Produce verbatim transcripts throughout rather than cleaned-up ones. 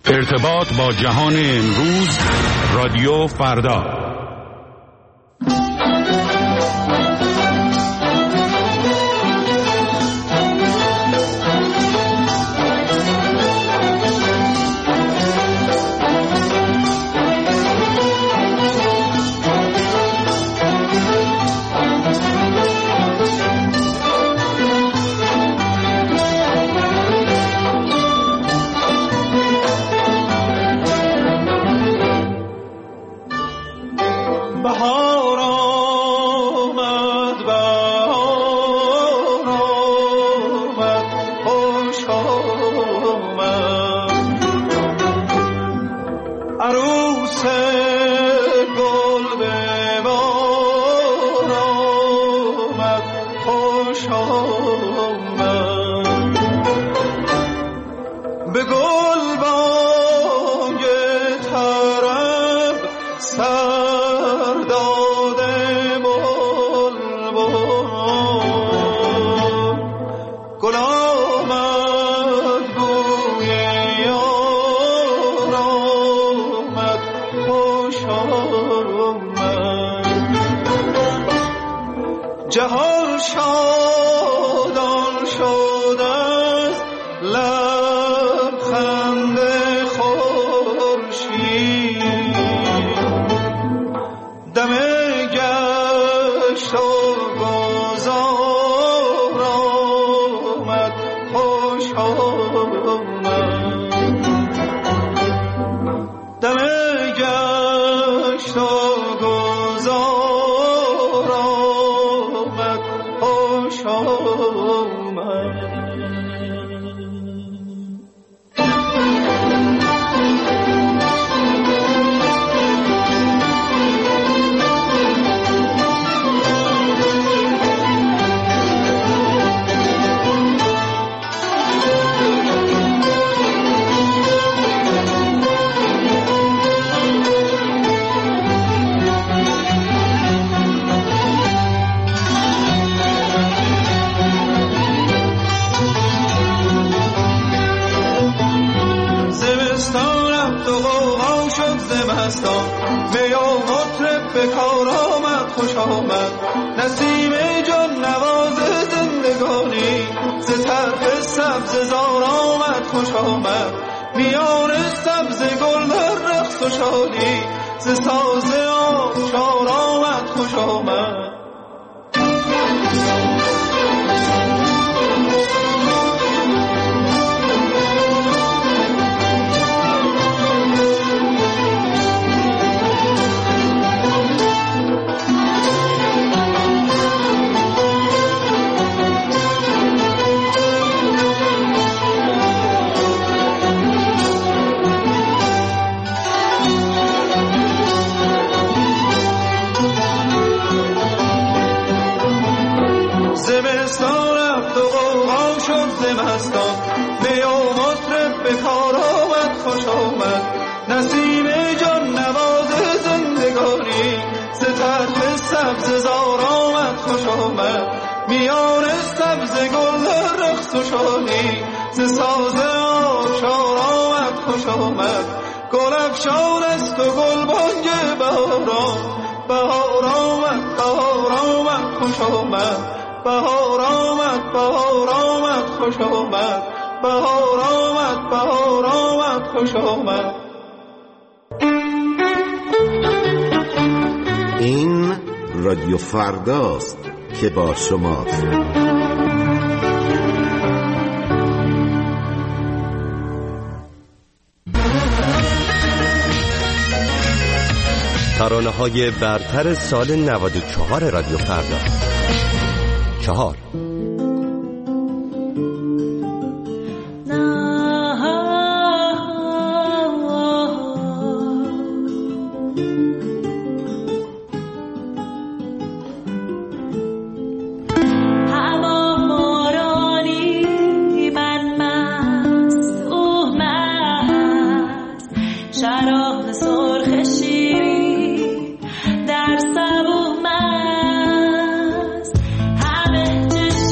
ارتباط با جهان امروز، رادیو فردا. جهان شادان شد از لبخند خورشید، دم گشت و گذار آمد، خوش آمد. دم گشت و گذار آمد، خوش آمد. می و مطرب به کار آمد، خوش آمد. نسیم جان نواز زندگانی، ز طرف سبز زار آمد، خوش آمد. میان سبز گل در رقص و شادی، ز ساز آبشار آمد، خوش آمد. زمستان رفت و غوغا شد زمستان، می و مطرب به کار آمد، خوش آمد. نسیم جان نواز زندگانی، ز طرف سبز زار آمد، خوش آمد. میان سبز گل در رقص و شادی، ز ساز آبشار آمد، خوش آمد. گل افشان است و گل بانگ بهاران، بهار آمد، بهار آمد، خوش آمد. بهار آمد، بهار آمد، خوش آمد. بهار آمد، بهار آمد، خوش آمد. این رادیو فرداست که با شماست. ترانه‌های برتر سال نود و چهار رادیو فردا. چهار در صبح مست همه چشم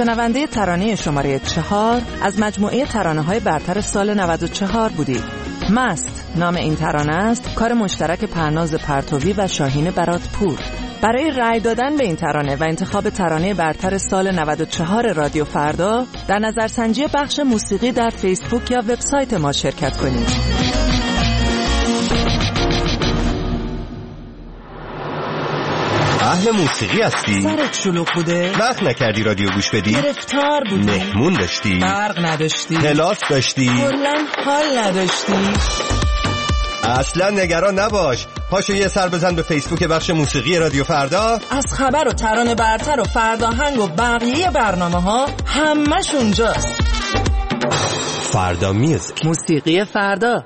شنونده ترانه شماره چهار از مجموعه ترانه‌های برتر سال نود و چهار بودید. مست نام این ترانه است، کار مشترک پرناز پرتوی و شاهین براتپور. برای رأی دادن به این ترانه و انتخاب ترانه برتر سال نود و چهار رادیو فردا در نظرسنجی بخش موسیقی در فیسبوک یا وبسایت ما شرکت کنید. اهل موسیقی هستی؟ سرت شلوغ بوده؟ وقت نکردی رادیو گوش بدی؟ گرفتار بودی؟ مهمون داشتی؟ برق نداشتی؟ کلاس داشتی؟ کلاً حال نداشتی؟ اصلا نگران نباش، پاشو یه سر بزن به فیسبوک بخش موسیقی رادیو فردا. از خبر و ترانه برتر و فرداهنگ و بقیه برنامه ها همش اونجاست. فردا میوزیک، موسیقی فردا.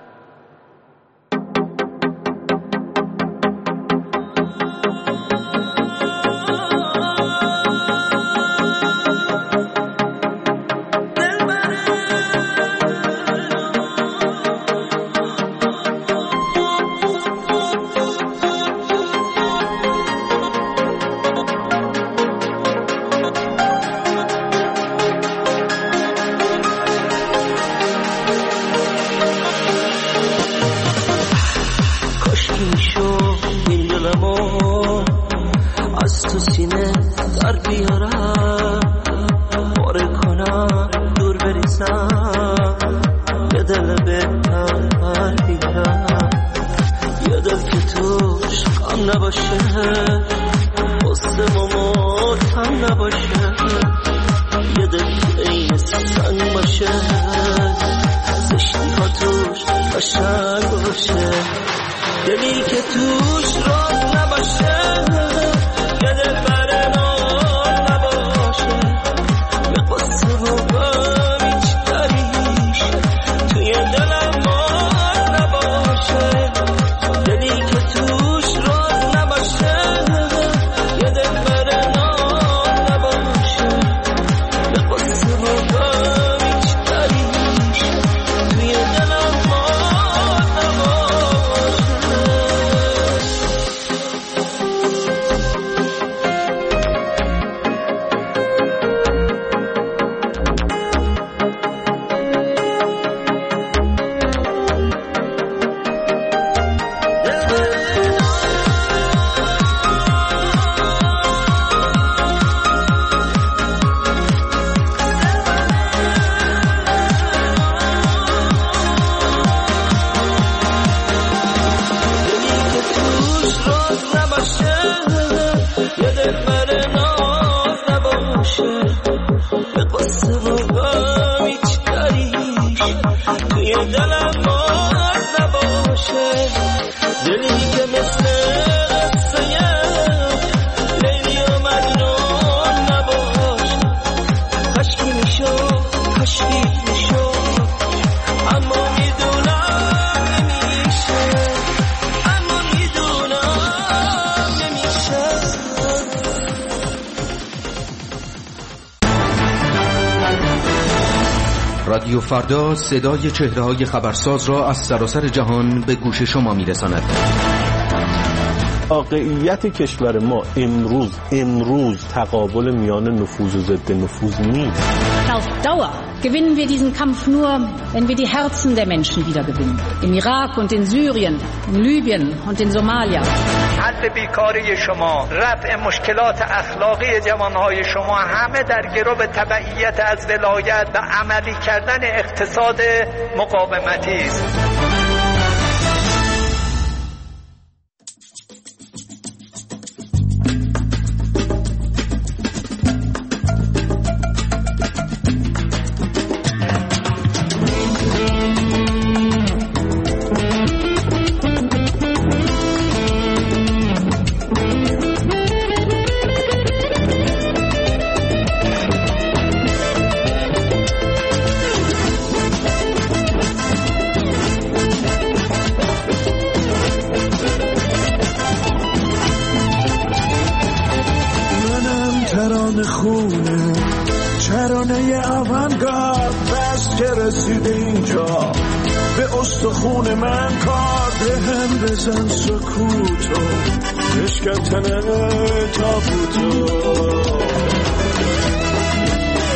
رادیو فردا صدای چهره‌های خبرساز را از سراسر جهان به گوش شما می‌رساند. واقعیت کشور ما امروز امروز تقابل میان نفوذ و ضد نفوذ نیست. Auf Dauer gewinnen wir diesen Kampf nur, wenn wir die Herzen der Menschen wieder gewinnen. Im Irak und in Syrien, in Libyen und in Somalia. حل بیکاری شما، رفع مشکلات اخلاقی جوانهای شما همه در گرو تبعیت از ولایت و عملی کردن اقتصاد مقاومتی است. خون من کار به هم بزن سکوتو بشکن تنه تابوتو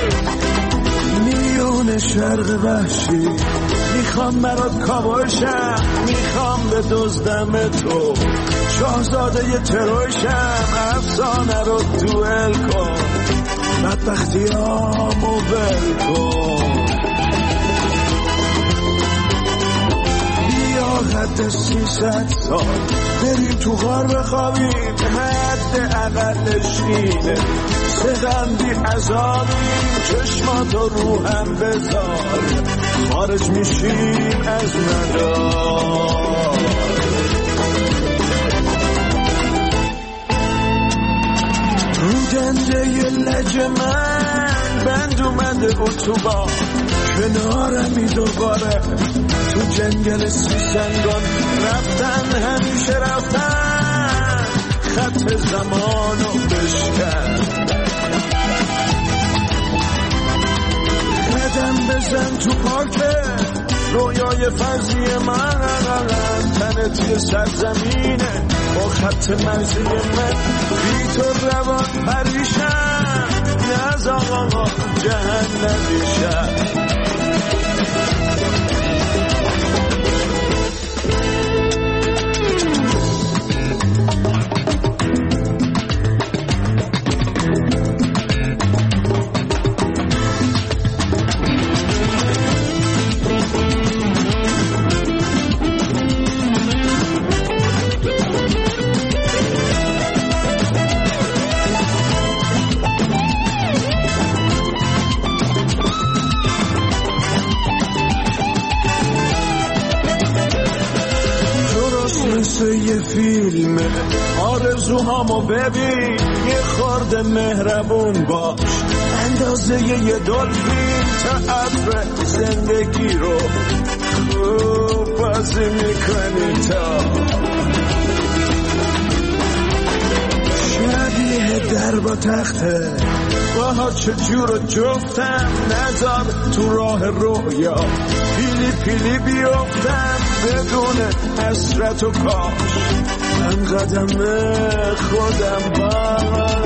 شرق وحشی، میخوام برات کابوشم، میخوام به دزدم تو، شاهزاده ی تروشم، افسانه رو دوئل کن، بدبختیامو ول کن. بیا حد سیصد سال بریم تو غار بخوابیم، حد اقلش اینه، سغندی عذابیم، چشماتو رو هم بذار، خارج میشیم از مدار. رو دنده ی لج من بند اومده اتوبان، کنارمی دوباره تو جنگل سیسنگان، رفتن همیشه رفتن، خط زمانو بشکن. قدم بزن تو پارکه رویای فرضی من، تنتی سرزمینه با خط مرزی من، بی تو روان پریشم، از آقا جهنمیشم. یه فیلمه آرزوهامو ببین، یه خورده مهربون باش، اندازه یه دلفین، تعب زندگی رو خوب بازی میکنی تا شبیه در با تخته، باها چجور جفتم، نذار تو راه رویا پیلی پیلی بیفتم، بدون حسرت و کاش من قدم خودم با